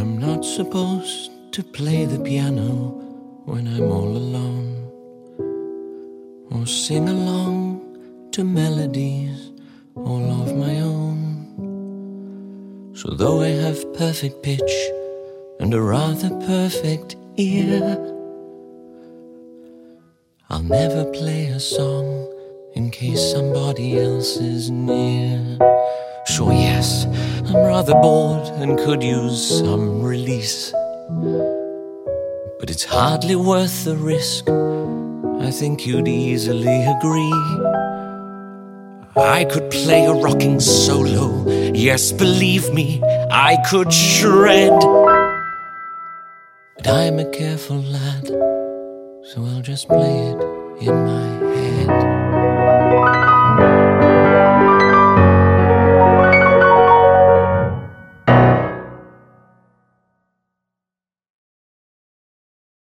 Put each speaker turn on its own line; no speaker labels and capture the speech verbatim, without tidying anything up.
I'm not supposed to play the piano when I'm all alone, or sing along to melodies all of my own. So though I have perfect pitch and a rather perfect ear, I'll never play a song in case somebody else is near. Sure, yes, I'm rather bored and could use some release, but it's hardly worth the risk, I think you'd easily agree. I could play a rocking solo, yes, believe me, I could shred. But I'm a careful lad, so I'll just play it in my